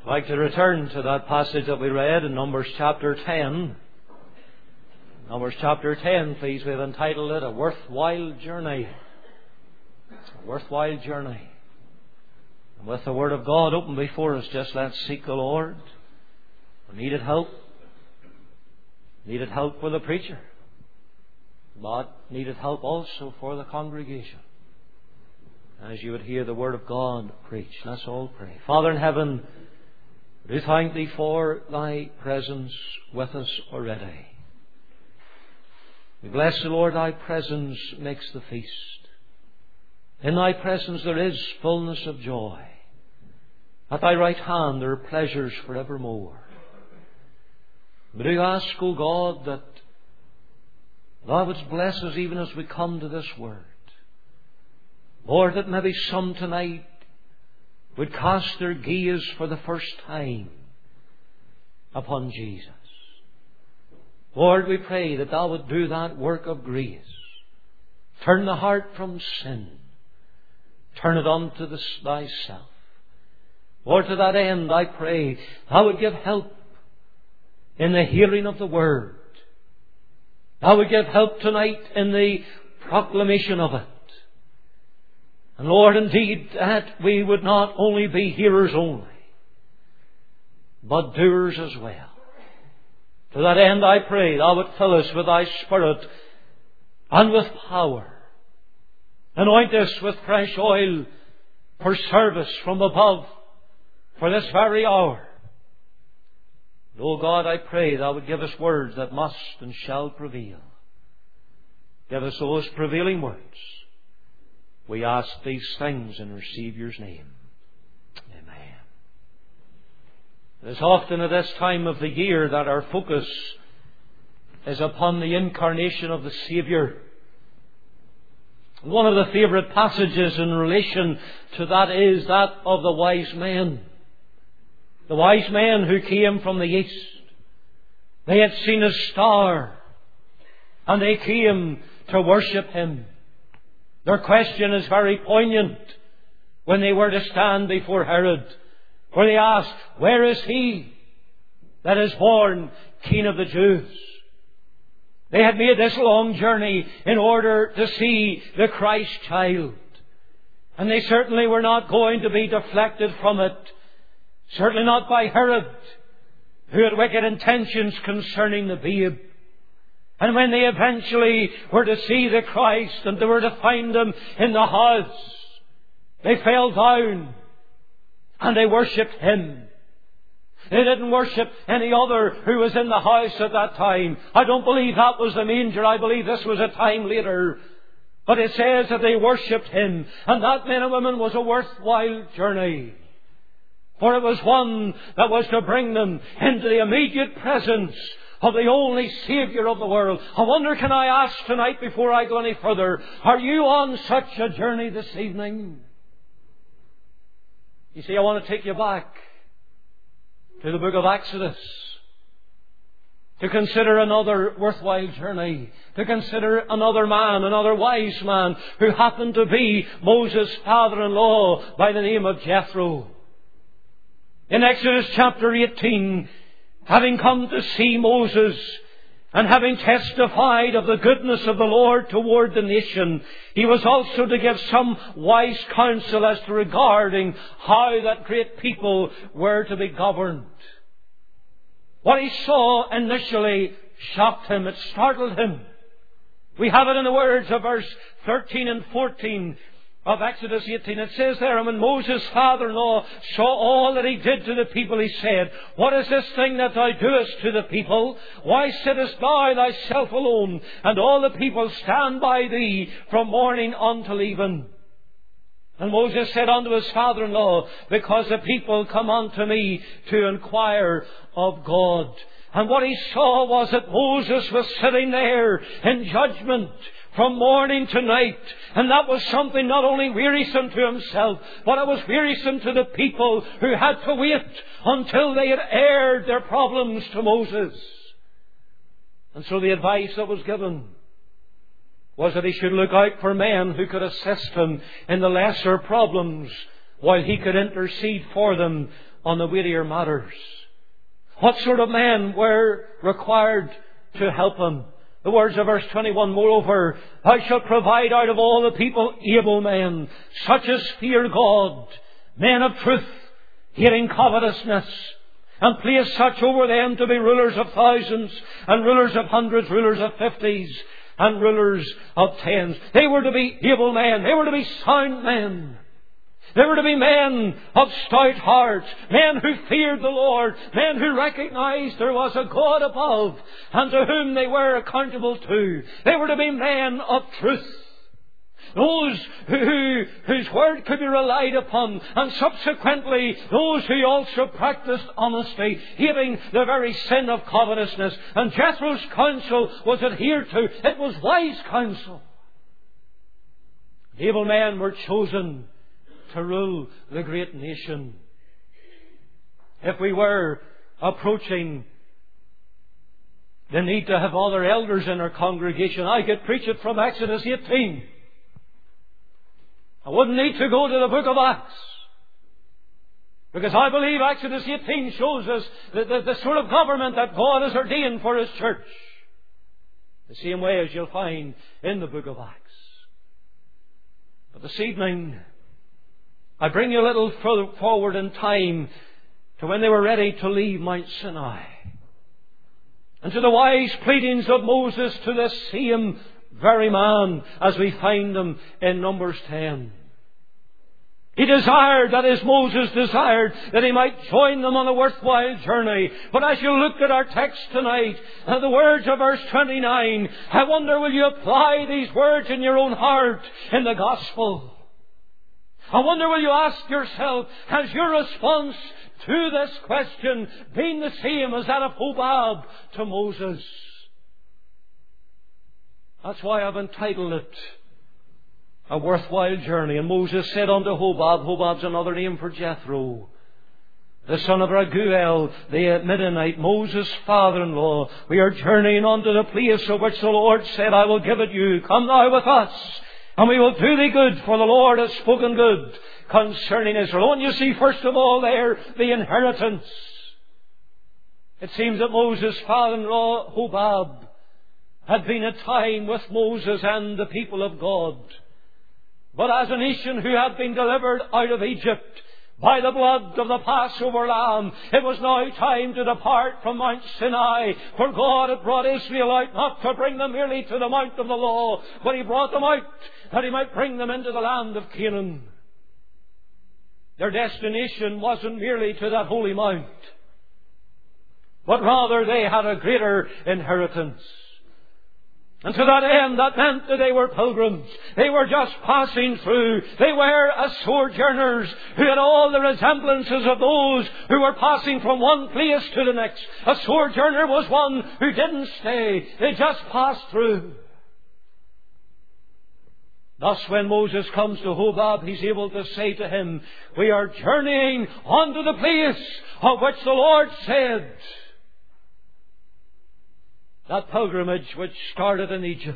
I'd like to return to that passage that we read in Numbers chapter 10. Numbers chapter 10, please. We've entitled it A Worthwhile Journey. A worthwhile journey. And with the Word of God open before us, just let's seek the Lord. We needed help. Needed help for the preacher. But needed help also for the congregation. As you would hear the Word of God preached, let's all pray. Father in heaven, we thank Thee for Thy presence with us already. We bless the Lord, Thy presence makes the feast. In Thy presence there is fullness of joy. At Thy right hand there are pleasures forevermore. We do ask, O God, that Thou wouldst bless us even as we come to this Word. Lord, that maybe some tonight would cast their gaze for the first time upon Jesus. Lord, we pray that Thou would do that work of grace. Turn the heart from sin. Turn it unto Thyself. Lord, to that end I pray Thou would give help in the hearing of the Word. Thou would give help tonight in the proclamation of it. And Lord, indeed, that we would not only be hearers only, but doers as well. To that end I pray Thou would fill us with Thy Spirit and with power. Anoint us with fresh oil for service from above for this very hour. And, O God, I pray Thou would give us words that must and shall prevail. Give us those prevailing words. We ask these things in our Saviour's name. Amen. It is often at this time of the year that our focus is upon the incarnation of the Saviour. One of the favourite passages in relation to that is that of the wise men. The wise men who came from the east. They had seen a star and they came to worship Him. Their question is very poignant when they were to stand before Herod, where they asked, "Where is He that is born King of the Jews?" They had made this long journey in order to see the Christ child. And they certainly were not going to be deflected from it. Certainly not by Herod, who had wicked intentions concerning the babe. And when they eventually were to see the Christ and they were to find Him in the house, they fell down and they worshipped Him. They didn't worship any other who was in the house at that time. I don't believe that was the manger. I believe this was a time later. But it says that they worshipped Him. And that, men and women, was a worthwhile journey. For it was one that was to bring them into the immediate presence of the only Saviour of the world. I wonder, can I ask tonight before I go any further, are you on such a journey this evening? You see, I want to take you back to the book of Exodus to consider another worthwhile journey, to consider another man, another wise man who happened to be Moses' father-in-law by the name of Jethro. In Exodus chapter 18, having come to see Moses and having testified of the goodness of the Lord toward the nation, he was also to give some wise counsel as to regarding how that great people were to be governed. What he saw initially shocked him. It startled him. We have it in the words of verse 13 and 14 of Exodus 18. It says there, "And when Moses' father-in-law saw all that he did to the people, he said, What is this thing that thou doest to the people? Why sittest thou thyself alone, and all the people stand by thee from morning until even? And Moses said unto his father-in-law, Because the people come unto me to inquire of God." And what he saw was that Moses was sitting there in judgment from morning to night. And that was something not only wearisome to himself, but it was wearisome to the people who had to wait until they had aired their problems to Moses. And so the advice that was given was that he should look out for men who could assist him in the lesser problems while he could intercede for them on the weightier matters. What sort of men were required to help him? The words of verse 21, moreover, thou shalt provide out of all the people able men, such as fear God, men of truth, hating covetousness, and place such over them to be rulers of thousands, and rulers of hundreds, rulers of fifties, and rulers of tens. They were to be able men. They were to be sound men. They were to be men of stout hearts, men who feared the Lord, men who recognized there was a God above and to whom they were accountable to. They were to be men of truth. Those whose word could be relied upon, and subsequently those who also practiced honesty, hating the very sin of covetousness. And Jethro's counsel was adhered to. It was wise counsel. The able men were chosen to rule the great nation. If we were approaching the need to have other elders in our congregation, I could preach it from Exodus 18. I wouldn't need to go to the book of Acts, because I believe Exodus 18 shows us the sort of government that God has ordained for His church, the same way as you'll find in the book of Acts. But this evening, I bring you a little further forward in time to when they were ready to leave Mount Sinai, and to the wise pleadings of Moses to this same very man, as we find them in Numbers 10. He desired, that is, Moses desired, that he might join them on a worthwhile journey. But as you look at our text tonight, the words of verse 29, I wonder, will you apply these words in your own heart in the gospel? I wonder, will you ask yourself, has your response to this question been the same as that of Hobab to Moses? That's why I've entitled it A Worthwhile Journey. And Moses said unto Hobab, Hobab's another name for Jethro, the son of Raguel, the Midianite, Moses' father-in-law, we are journeying unto the place of which the Lord said, I will give it you. Come thou with us, and we will do thee good, for the Lord has spoken good concerning Israel. And you see, first of all there, the inheritance. It seems that Moses' father-in-law, Hobab, had been a time with Moses and the people of God. But as a nation who had been delivered out of Egypt by the blood of the Passover lamb, it was now time to depart from Mount Sinai. For God had brought Israel out not to bring them merely to the mount of the law, but He brought them out that He might bring them into the land of Canaan. Their destination wasn't merely to that holy mount, but rather they had a greater inheritance. And to that end, that meant that they were pilgrims. They were just passing through. They were as sojourners who had all the resemblances of those who were passing from one place to the next. A sojourner was one who didn't stay. They just passed through. Thus, when Moses comes to Hobab, he's able to say to him, we are journeying unto the place of which the Lord said. That pilgrimage which started in Egypt.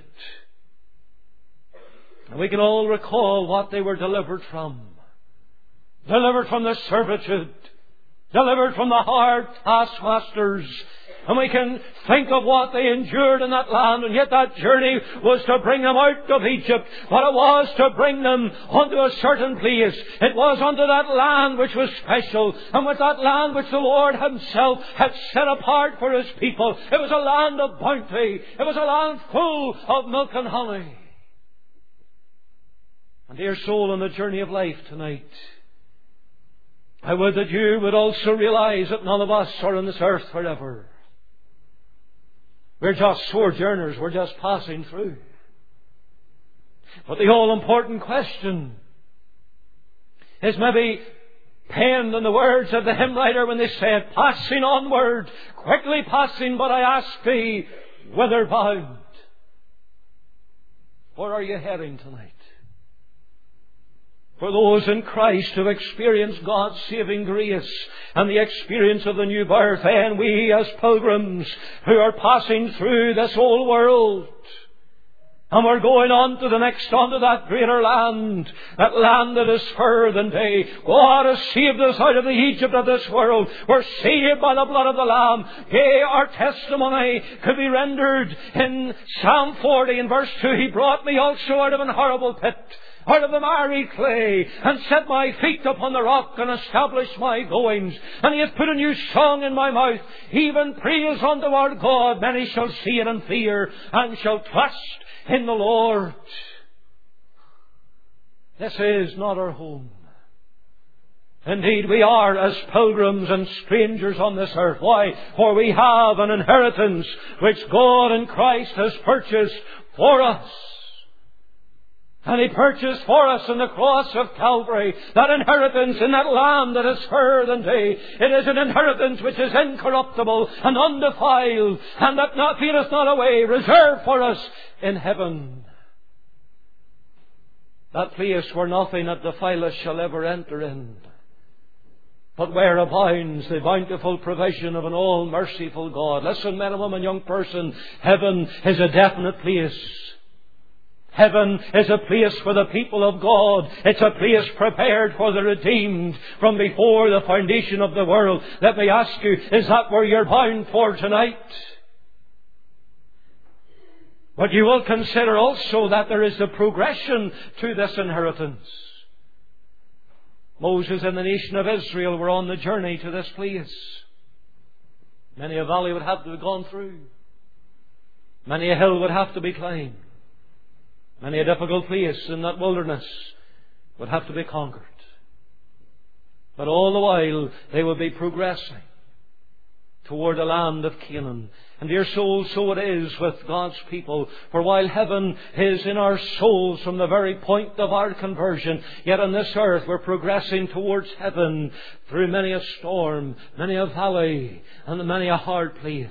And we can all recall what they were delivered from. Delivered from their servitude. Delivered from the hard taskmasters. And we can think of what they endured in that land. And yet that journey was to bring them out of Egypt. But it was to bring them unto a certain place. It was unto that land which was special. And with that land which the Lord Himself had set apart for His people. It was a land of bounty. It was a land full of milk and honey. And dear soul, on the journey of life tonight, I would that you would also realize that none of us are on this earth forever. We're just sojourners. We're just passing through. But the all-important question is maybe penned in the words of the hymn writer when they said, passing onward, quickly passing, but I ask thee, whither bound? Where are you heading tonight? For those in Christ who have experienced God's saving grace and the experience of the new birth, and we as pilgrims who are passing through this old world, And we're going on to the next, on to that greater land, that land that is further than day. God has saved us out of the Egypt of this world. We're saved by the blood of the Lamb. Yea, our testimony could be rendered in Psalm 40 in verse 2. He brought me also out of an horrible pit, out of the miry clay, and set my feet upon the rock, and established my goings. And He hath put a new song in my mouth, even praise unto our God. Many shall see it and fear, and shall trust in the Lord. This is not our home. Indeed, we are as pilgrims and strangers on this earth. Why? For we have an inheritance which God in Christ has purchased for us. And He purchased for us on the cross of Calvary that inheritance in that land that is further than day. It is an inheritance which is incorruptible and undefiled, and that not fadeth not away, reserved for us in heaven. That place where nothing that defileth shall ever enter in, but where abounds the bountiful provision of an all-merciful God. Listen, men and women, young person, heaven is a definite place. Heaven is a place for the people of God. It's a place prepared for the redeemed from before the foundation of the world. Let me ask you, is that where you're bound for tonight? But you will consider also that there is a progression to this inheritance. Moses and the nation of Israel were on the journey to this place. Many a valley would have to be gone through. Many a hill would have to be climbed. Many a difficult place in that wilderness would have to be conquered. But all the while they would be progressing toward the land of Canaan. And dear souls, so it is with God's people. For while heaven is in our souls from the very point of our conversion, yet on this earth we're progressing towards heaven through many a storm, many a valley, and many a hard place.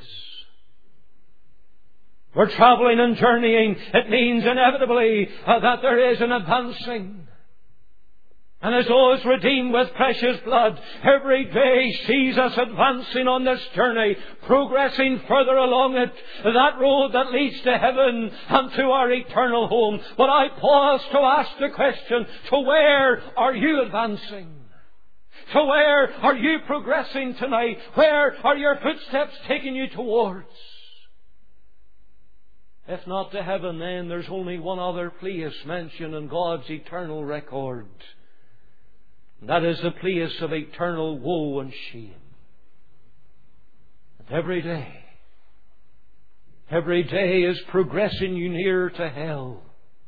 We're traveling and journeying. It means inevitably that there is an advancing. And as those redeemed with precious blood, every day sees us advancing on this journey, progressing further along it, that road that leads to heaven and to our eternal home. But I pause to ask the question, to where are you advancing? To where are you progressing tonight? Where are your footsteps taking you towards? If not to heaven, then there's only one other place mentioned in God's eternal record. That is the place of eternal woe and shame. And every day is progressing you nearer to hell,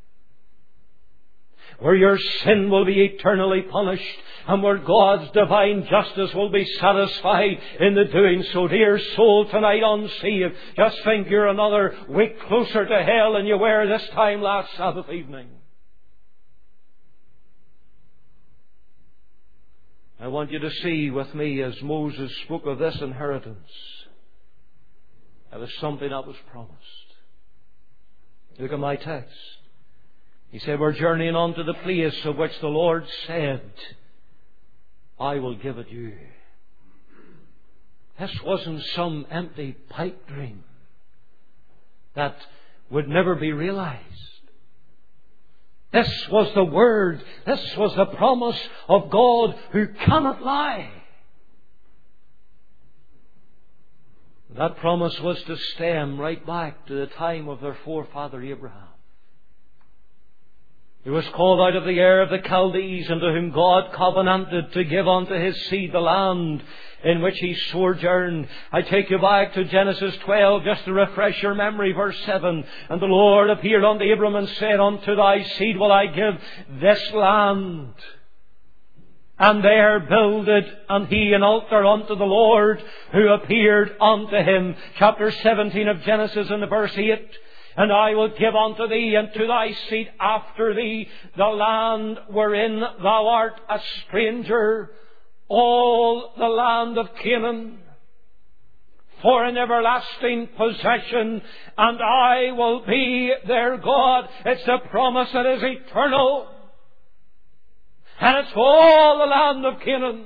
where your sin will be eternally punished, and where God's divine justice will be satisfied in the doing so. Dear soul, tonight unsaved, just think you're another week closer to hell than you were this time last Sabbath evening. I want you to see with me, as Moses spoke of this inheritance, that is something that was promised. Look at my text. He said, we're journeying on to the place of which the Lord said, I will give it you. This wasn't some empty pipe dream that would never be realized. This was the word, this was the promise of God who cannot lie. That promise was to stem right back to the time of their forefather Abraham. He was called out of the Ur of the Chaldees, unto whom God covenanted to give unto his seed the land in which he sojourned. I take you back to Genesis 12 just to refresh your memory, verse 7. And the Lord appeared unto Abram and said, unto thy seed will I give this land. And there builded and he an altar unto the Lord who appeared unto him. Chapter 17 of Genesis and verse 8. And I will give unto thee and to thy seed after thee the land wherein thou art a stranger, all the land of Canaan, for an everlasting possession, and I will be their God. It's a promise that is eternal. And it's all the land of Canaan.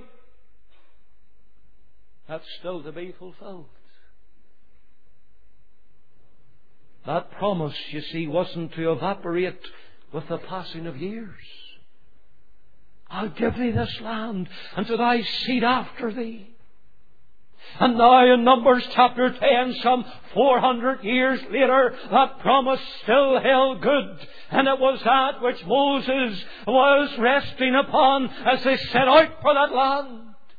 That's still to be fulfilled. That promise, you see, wasn't to evaporate with the passing of years. I'll give thee this land, and to thy seed after thee. And now in Numbers chapter 10, some 400 years later, that promise still held good. And it was that which Moses was resting upon as they set out for that land.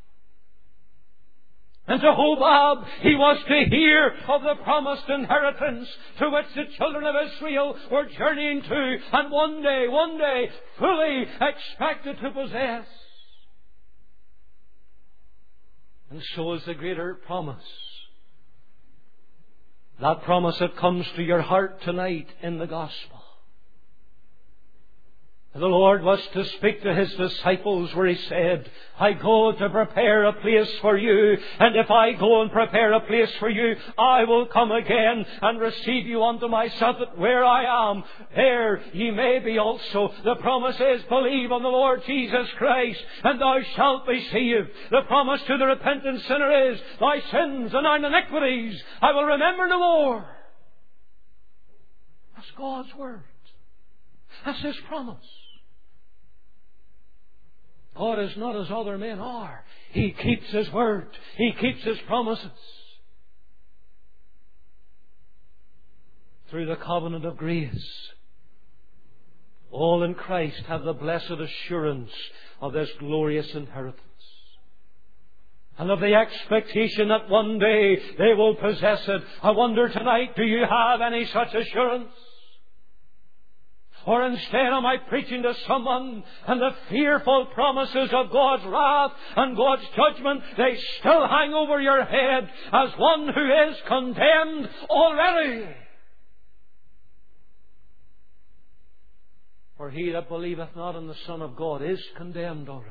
And to Hobab, he was to hear of the promised inheritance to which the children of Israel were journeying to, and one day, fully expected to possess. And so is the greater promise. That promise that comes to your heart tonight in the gospel. The Lord was to speak to His disciples where He said, I go to prepare a place for you, and if I go and prepare a place for you, I will come again and receive you unto myself, that where I am, there ye may be also. The promise is, believe on the Lord Jesus Christ, and thou shalt be saved. The promise to the repentant sinner is, thy sins and thine iniquities I will remember no more. That's God's word. That's His promise. God is not as other men are. He keeps His word. He keeps His promises. Through the covenant of grace, all in Christ have the blessed assurance of this glorious inheritance, and of the expectation that one day they will possess it. I wonder tonight, do you have any such assurance? Or instead, am I preaching to someone, and the fearful promises of God's wrath and God's judgment, they still hang over your head as one who is condemned already? For he that believeth not in the Son of God is condemned already.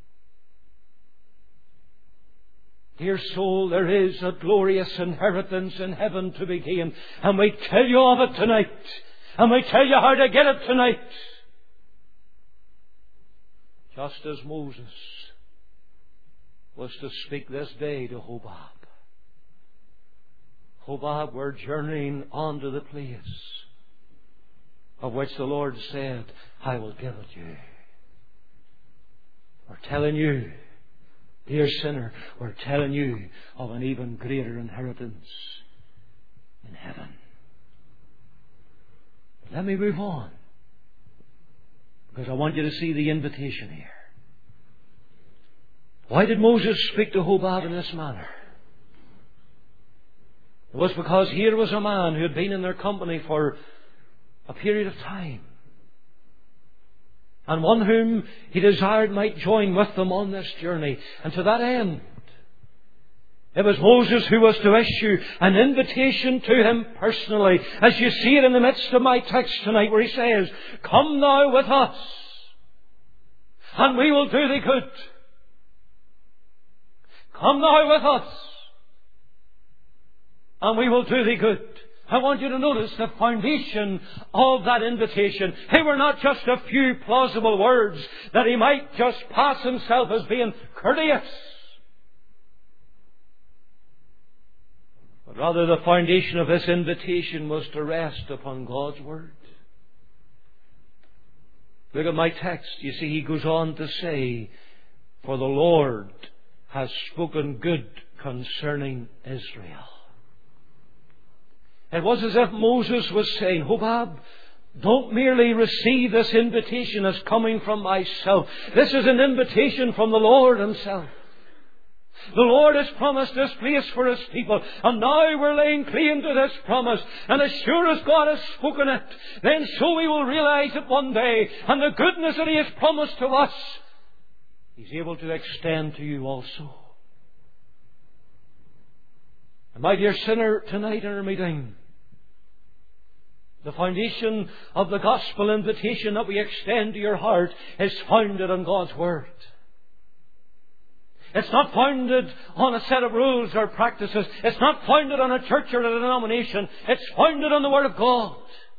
Dear soul, there is a glorious inheritance in heaven to be gained, and we tell you of it tonight. And we tell you how to get it tonight. Just as Moses was to speak this day to Hobab. Hobab, we're journeying on to the place of which the Lord said, I will give it you. We're telling you, dear sinner, we're telling you of an even greater inheritance in heaven. Let me move on, because I want you to see the invitation here. Why did Moses speak to Hobab in this manner? It was because here was a man who had been in their company for a period of time, and one whom he desired might join with them on this journey. And to that end, it was Moses who was to issue an invitation to him personally, as you see it in the midst of my text tonight, where he says, come now with us, and we will do thee good. Come now with us, and we will do thee good. I want you to notice the foundation of that invitation. They were not just a few plausible words that he might just pass himself as being courteous. But rather, the foundation of this invitation was to rest upon God's word. Look at my text. You see, he goes on to say, for the Lord has spoken good concerning Israel. It was as if Moses was saying, Hobab, don't merely receive this invitation as coming from myself. This is an invitation from the Lord Himself. The Lord has promised this place for His people, and now we're laying claim to this promise. And as sure as God has spoken it, then so we will realize it one day. And the goodness that He has promised to us, He's able to extend to you also. And my dear sinner, tonight in our meeting, the foundation of the gospel invitation that we extend to your heart is founded on God's word. It's not founded on a set of rules or practices. It's not founded on a church or a denomination. It's founded on the Word of God.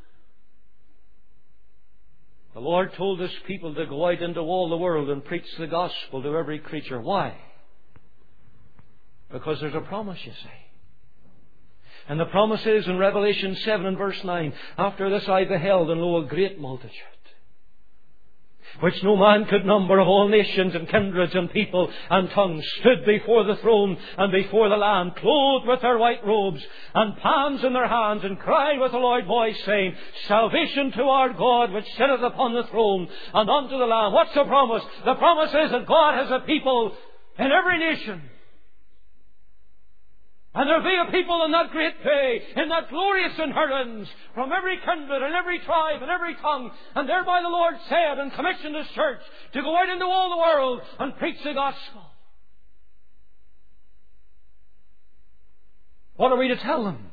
The Lord told His people to go out into all the world and preach the gospel to every creature. Why? Because there's a promise, you see. And the promise is in Revelation 7 and verse 9, after this I beheld, and lo, a great multitude, which no man could number, of all nations and kindreds and people and tongues, stood before the throne and before the Lamb, clothed with their white robes, and palms in their hands, and cried with a loud voice, saying, Salvation to our God, which sitteth upon the throne, and unto the Lamb. What's the promise? The promise is that God has a people in every nation. And there'll be a people in that great day, in that glorious inheritance, from every kindred and every tribe and every tongue. And thereby the Lord said and commissioned His church to go out into all the world and preach the gospel. What are we to tell them?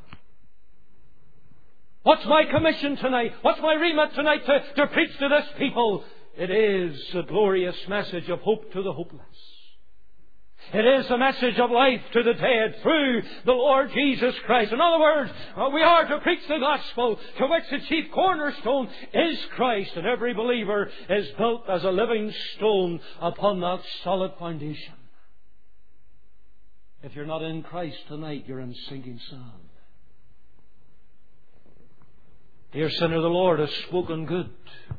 What's my commission tonight? What's my remit tonight to preach to this people? It is a glorious message of hope to the hopeless. It is a message of life to the dead through the Lord Jesus Christ. In other words, we are to preach the gospel, to which the chief cornerstone is Christ, and every believer is built as a living stone upon that solid foundation. If you're not in Christ tonight, you're in sinking sand. Dear sinner, the Lord has spoken good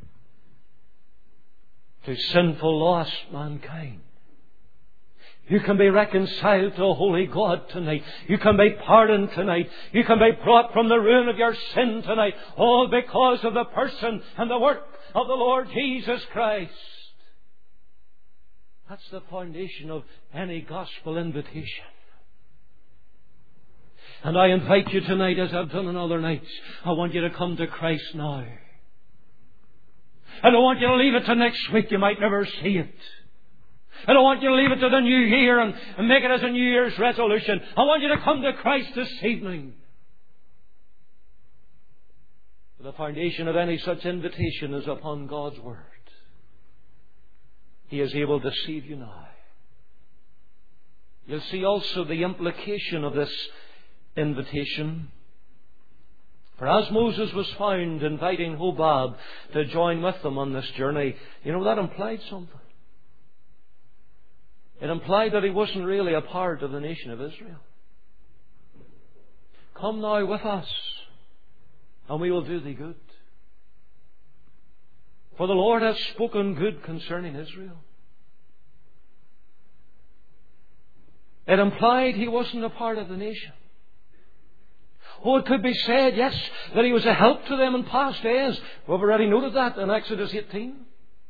to sinful, lost mankind. You can be reconciled to a holy God tonight. You can be pardoned tonight. You can be brought from the ruin of your sin tonight. All because of the person and the work of the Lord Jesus Christ. That's the foundation of any gospel invitation. And I invite you tonight, as I've done on other nights, I want you to come to Christ now. I don't want you to leave it to next week. You might never see it. I don't want you to leave it to the new year and make it as a New Year's resolution. I want you to come to Christ this evening. The foundation of any such invitation is upon God's Word. He is able to save you now. You'll see also the implication of this invitation. For as Moses was found inviting Hobab to join with them on this journey, that implied something. It implied that he wasn't really a part of the nation of Israel. Come now with us, and we will do thee good. For the Lord has spoken good concerning Israel. It implied he wasn't a part of the nation. Oh, it could be said, yes, that he was a help to them in past days. We've already noted that in Exodus 18.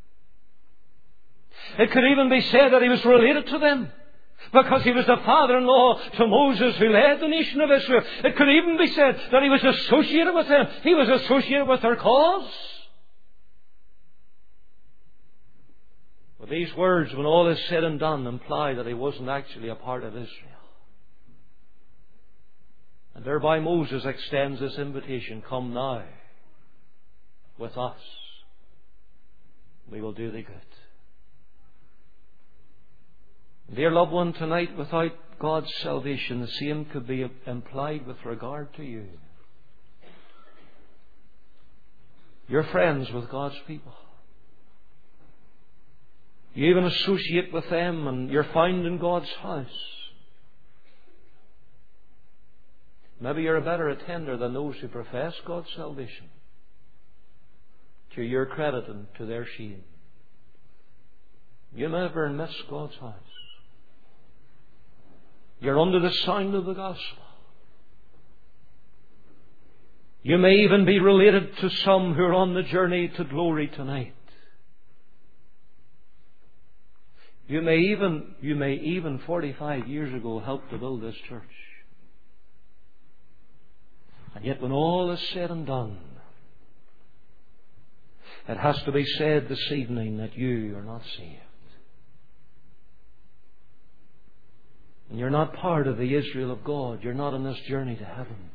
It could even be said that he was related to them, because he was the father-in-law to Moses who led the nation of Israel. It could even be said that he was associated with them. He was associated with their cause. But these words, when all is said and done, imply that he wasn't actually a part of Israel. And thereby Moses extends this invitation, come now with us. We will do thee good. Dear loved one, tonight without God's salvation, the same could be implied with regard to you. You're friends with God's people. You even associate with them, and you're found in God's house. Maybe you're a better attender than those who profess God's salvation, to your credit and to their shame. You never miss God's house. You're under the sound of the gospel. You may even be related to some who are on the journey to glory tonight. You may even 45 years ago help to build this church. And yet when all is said and done, it has to be said this evening that you are not saved. And you're not part of the Israel of God. You're not on this journey to heaven.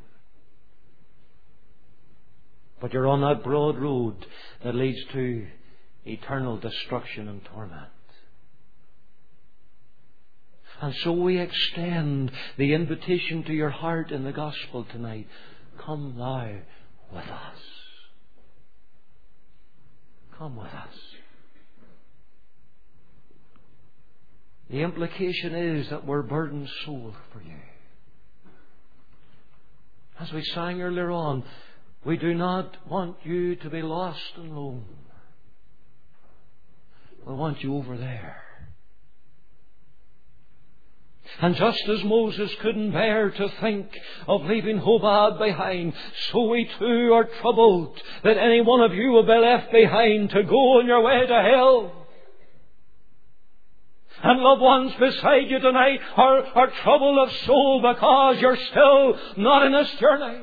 But you're on that broad road that leads to eternal destruction and torment. And so we extend the invitation to your heart in the gospel tonight. Come now with us. Come with us. The implication is that we're burdened soul for you. As we sang earlier on, we do not want you to be lost and alone. We want you over there. And just as Moses couldn't bear to think of leaving Hobab behind, so we too are troubled that any one of you will be left behind to go on your way to hell. And loved ones beside you tonight are troubled of soul because you're still not in this journey.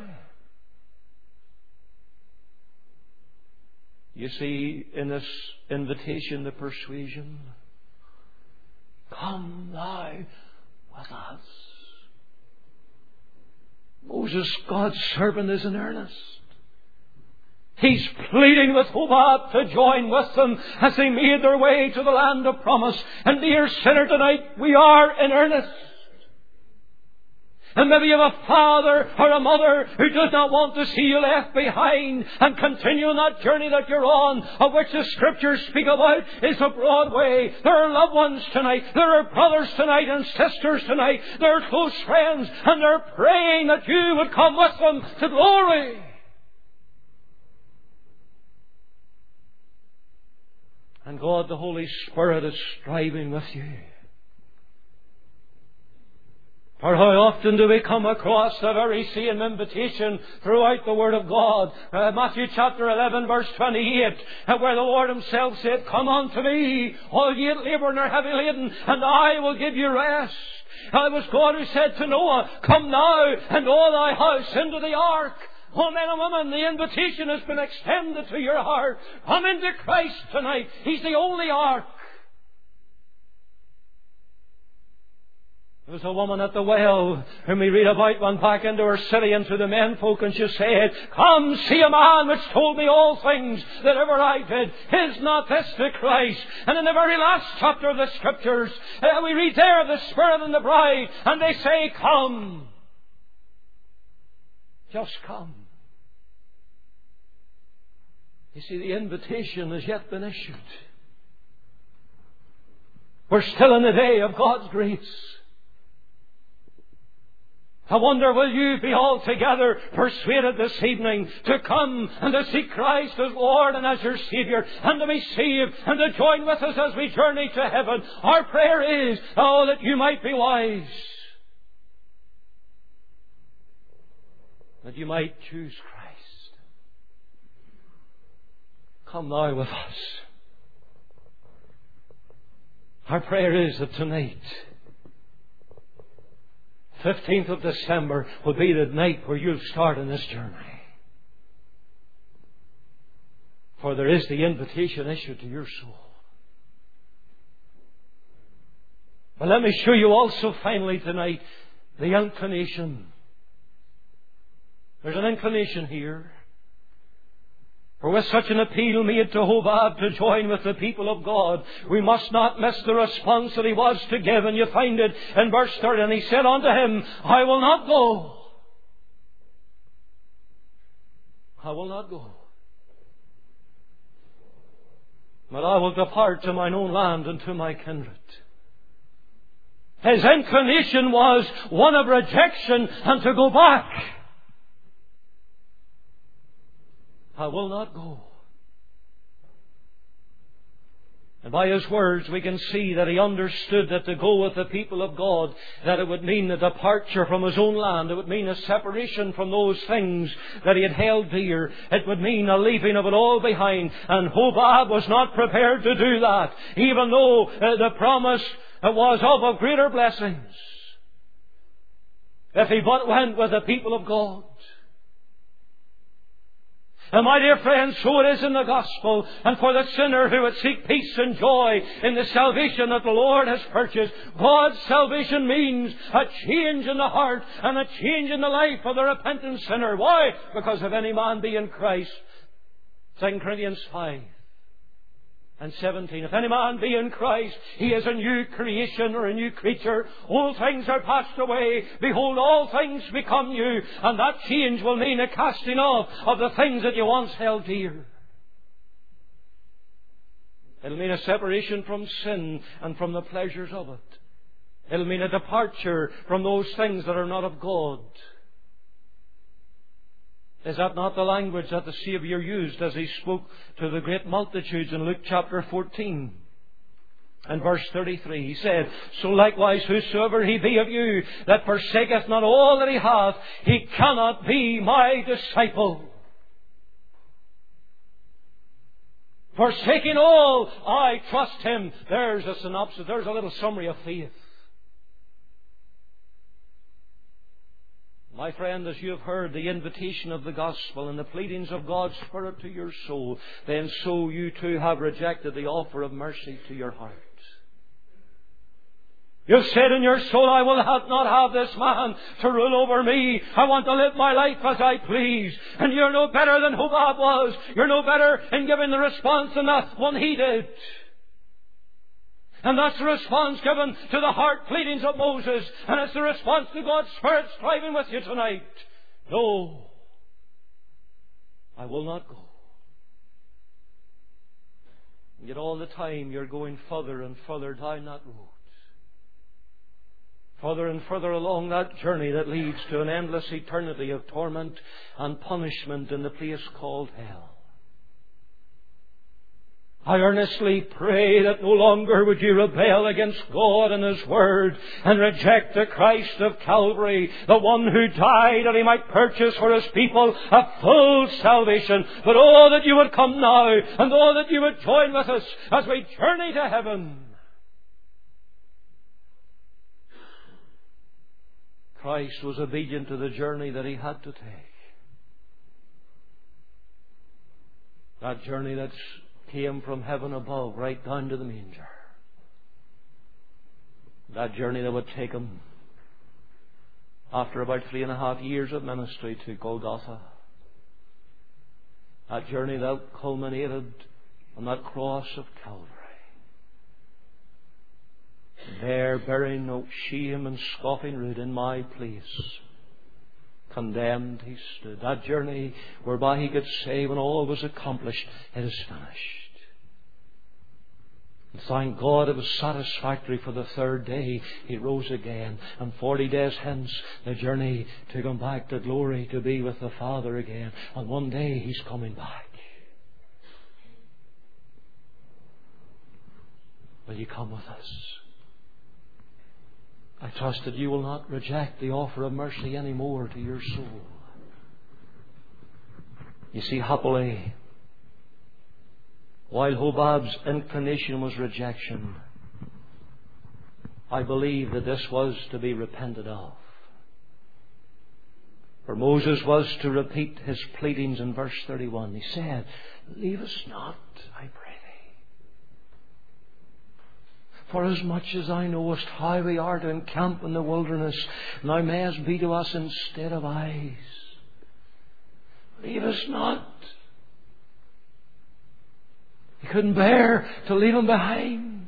You see, in this invitation to persuasion, come thou with us. Moses, God's servant, is in earnest. He's pleading with Hobab to join with them as they made their way to the land of promise. And dear sinner, tonight we are in earnest. And maybe you have a father or a mother who does not want to see you left behind and continue on that journey that you're on, of which the Scriptures speak about is a broad way. There are loved ones tonight. There are brothers tonight and sisters tonight. There are close friends, and they're praying that you would come with them to glory. And God, the Holy Spirit, is striving with you. For how often do we come across the very same invitation throughout the Word of God? Matthew chapter 11 verse 28, where the Lord Himself said, come unto me, all ye that labour and are heavy laden, and I will give you rest. And it was God who said to Noah, come now and all thy house into the ark. Oh, men and women, the invitation has been extended to your heart. Come into Christ tonight. He's the only ark. There was a woman at the well whom we read about went back into her city and to the menfolk, and she said, come see a man which told me all things that ever I did. Is not this the Christ? And in the very last chapter of the Scriptures, we read there of the Spirit and the bride, and they say, come. Just come. You see, the invitation has yet been issued. We're still in the day of God's grace. I wonder, will you be altogether persuaded this evening to come and to seek Christ as Lord and as your Saviour, and to be saved and to join with us as we journey to heaven? Our prayer is, oh, that you might be wise, that you might choose Christ. Come now with us. Our prayer is that tonight, 15th of December, will be the night where you'll start on this journey. For there is the invitation issued to your soul. But let me show you also finally tonight the inclination. There's an inclination here. For with such an appeal made to Hobab to join with the people of God, we must not miss the response that he was to give. And you find it in verse 30. And he said unto him, I will not go. I will not go. But I will depart to mine own land and to my kindred. His inclination was one of rejection and to go back. I will not go. And by his words we can see that he understood that to go with the people of God, that it would mean a departure from his own land. It would mean a separation from those things that he had held dear. It would mean a leaving of it all behind. And Hobab was not prepared to do that, even though the promise was of greater blessings, if he but went with the people of God. And my dear friends, so it is in the gospel. And for the sinner who would seek peace and joy in the salvation that the Lord has purchased, God's salvation means a change in the heart and a change in the life of the repentant sinner. Why? Because if any man be in Christ, 2 Corinthians 5 and 17. If any man be in Christ, he is a new creation or a new creature. All things are passed away. Behold, all things become new. And that change will mean a casting off of the things that you once held dear. It'll mean a separation from sin and from the pleasures of it. It'll mean a departure from those things that are not of God. Is that not the language that the Saviour used as He spoke to the great multitudes in Luke chapter 14? And verse 33, He said, So likewise whosoever he be of you that forsaketh not all that he hath, he cannot be my disciple. Forsaking all, I trust Him. There's a synopsis, there's a little summary of faith. My friend, as you have heard the invitation of the gospel and the pleadings of God's Spirit to your soul, then so you too have rejected the offer of mercy to your heart. You've said in your soul, I will not have this man to rule over me. I want to live my life as I please. And you're no better than Hobab was. You're no better in giving the response than that one he did. And that's the response given to the heart pleadings of Moses. And it's the response to God's Spirit striving with you tonight. No, I will not go. And yet all the time you're going further and further down that road. Further and further along that journey that leads to an endless eternity of torment and punishment in the place called hell. I earnestly pray that no longer would you rebel against God and His Word and reject the Christ of Calvary, the one who died that He might purchase for His people a full salvation. But oh, that you would come now, and oh, that you would join with us as we journey to heaven. Christ was obedient to the journey that He had to take. That journey that came from heaven above right down to the manger. That journey that would take Him after about 3.5 years of ministry to Golgotha. That journey that culminated on that cross of Calvary. There, bearing no shame and scoffing rude in my place, condemned He stood. That journey whereby He could say when all was accomplished, it is finished. And thank God it was satisfactory. For the third day He rose again. And 40 days hence the journey took Him back to glory to be with the Father again. And one day He's coming back. Will you come with us? I trust that you will not reject the offer of mercy any more to your soul. You see, happily, while Hobab's inclination was rejection, I believe that this was to be repented of. For Moses was to repeat his pleadings in verse 31. He said, Leave us not, I pray Thee. For as much as Thou knowest how we are to encamp in the wilderness, Thou mayest be to us instead of eyes. Leave us not. He couldn't bear to leave him behind.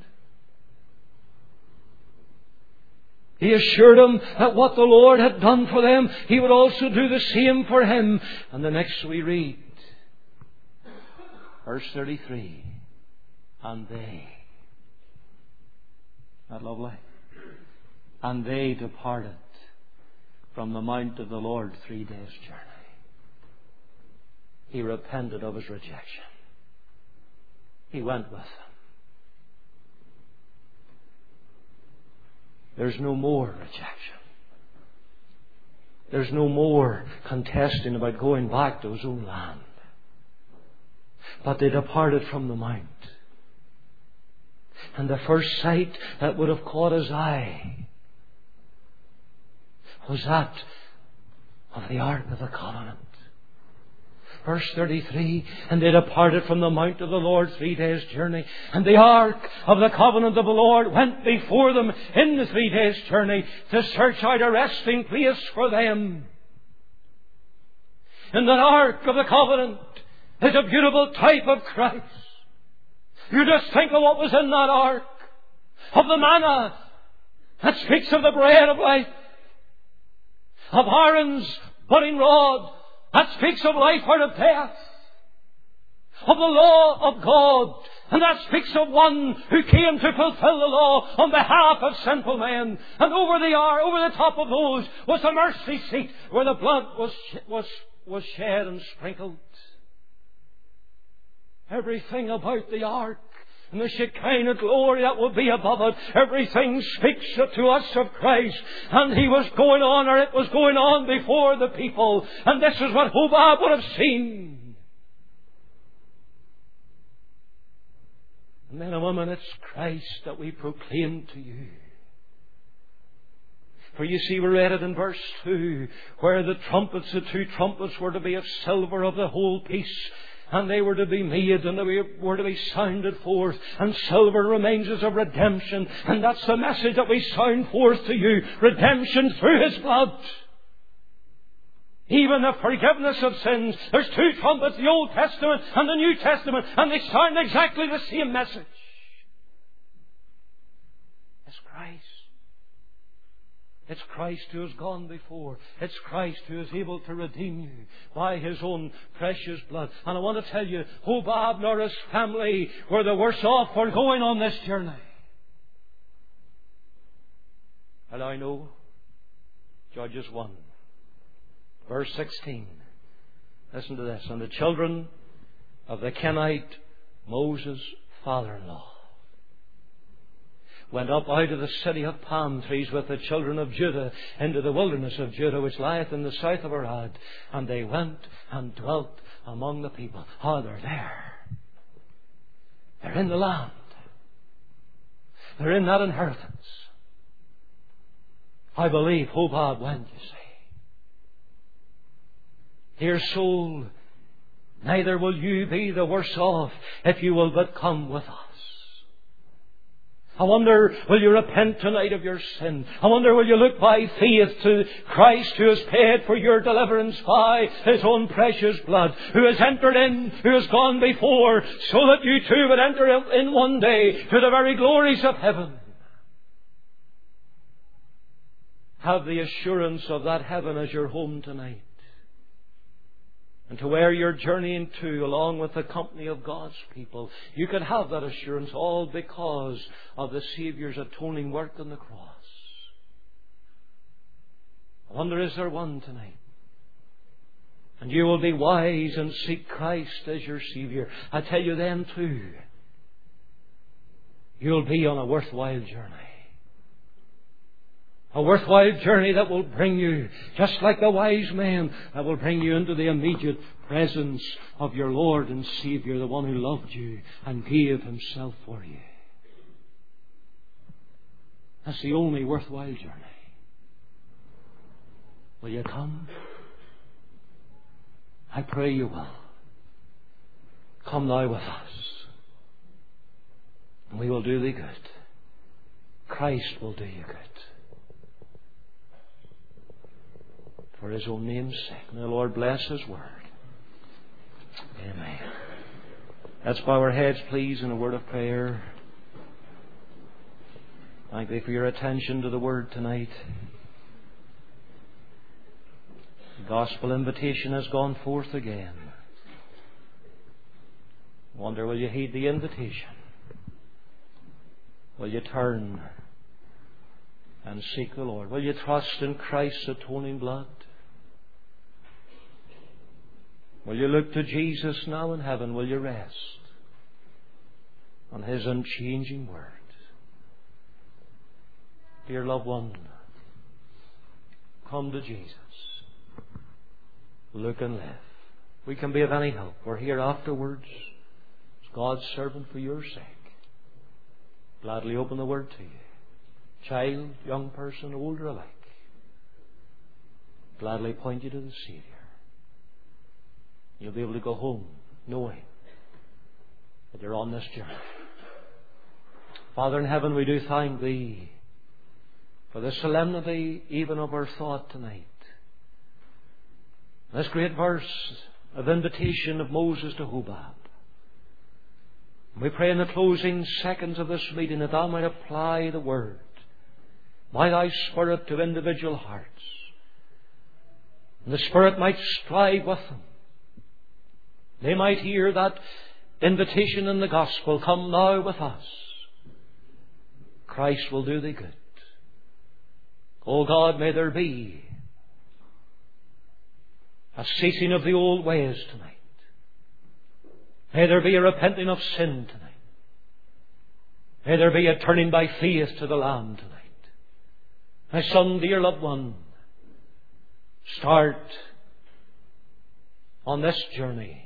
He assured him that what the Lord had done for them, He would also do the same for him. And the next we read, verse 33, and they, isn't that lovely? And they departed from the mount of the Lord 3 days' journey. He repented of his rejection. He went with them. There's no more rejection. There's no more contesting about going back to his own land. But they departed from the mount. And the first sight that would have caught his eye was that of the Ark of the Covenant. Verse 33, and they departed from the mount of the Lord 3 days' journey. And the Ark of the Covenant of the Lord went before them in the 3 days' journey to search out a resting place for them. And that Ark of the Covenant is a beautiful type of Christ. You just think of what was in that Ark. Of the manna that speaks of the bread of life. Of Aaron's budding rod that speaks of life or of death. Of the law of God. And that speaks of one who came to fulfill the law on behalf of sinful men. And over the top of those was the mercy seat where the blood was was shed and sprinkled. Everything about the ark and the Shekinah glory that will be above it, everything speaks to us of Christ. And He was going on, or it was going on before the people. And this is what Hobab would have seen. Men and women, it's Christ that we proclaim to you. For you see, we read it in verse 2, where the trumpets, the 2 trumpets, were to be of silver of the whole piece. And they were to be made, and they were to be sounded forth. And silver reminds us of redemption. And that's the message that we sound forth to you. Redemption through His blood. Even the forgiveness of sins. There's 2 trumpets, the Old Testament and the New Testament, and they sound exactly the same message. It's Christ. It's Christ who has gone before. It's Christ who is able to redeem you by His own precious blood. And I want to tell you, Hobab nor his family were the worse off for going on this journey. And I know, Judges 1, verse 16. Listen to this. And the children of the Kenite, Moses' father-in-law, went up out of the city of palm trees with the children of Judah into the wilderness of Judah, which lieth in the south of Arad. And they went and dwelt among the people. Oh, they're there. They're in the land. They're in that inheritance. I believe Hobab went, you see. Dear soul, neither will you be the worse off if you will but come with us. I wonder, will you repent tonight of your sin? I wonder, will you look by faith to Christ who has paid for your deliverance by His own precious blood, who has entered in, who has gone before, so that you too would enter in one day to the very glories of heaven. Have the assurance of that heaven as your home tonight. And to where you're journeying to, along with the company of God's people, you can have that assurance, all because of the Saviour's atoning work on the cross. I wonder, is there one tonight? And you will be wise and seek Christ as your Saviour. I tell you then too, you'll be on a worthwhile journey. A worthwhile journey that will bring you, just like the wise men, that will bring you into the immediate presence of your Lord and Saviour, the one who loved you and gave Himself for you. That's the only worthwhile journey. Will you come? I pray you will. Come now with us, and we will do thee good. Christ will do you good. For His own name's sake. May the Lord bless His word. Amen. Let's bow our heads, please, in a word of prayer. Thank Thee for your attention to the word tonight. The gospel invitation has gone forth again. I wonder, will you heed the invitation? Will you turn and seek the Lord? Will you trust in Christ's atoning blood? Will you look to Jesus now in heaven? Will you rest on His unchanging word? Dear loved one, come to Jesus. Look and live. We can be of any help. We're here afterwards as God's servant for your sake. Gladly open the word to you. Child, young person, older alike. Gladly point you to the Saviour. You'll be able to go home knowing that you're on this journey. Father in heaven, we do thank Thee for the solemnity even of our thought tonight. This great verse of invitation of Moses to Hobab. We pray in the closing seconds of this meeting that Thou might apply the word by Thy Spirit to individual hearts. And the Spirit might strive with them. They might hear that invitation in the gospel, come now with us. Christ will do thee good. O God, may there be a ceasing of the old ways tonight. May there be a repenting of sin tonight. May there be a turning by faith to the Lamb tonight. My son, dear loved one, start on this journey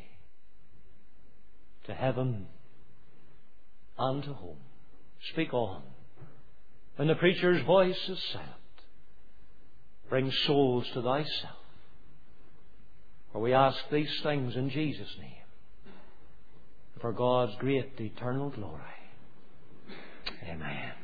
to heaven and to home. Speak on. When the preacher's voice is silent, bring souls to thyself. For we ask these things in Jesus' name, for God's great eternal glory. Amen.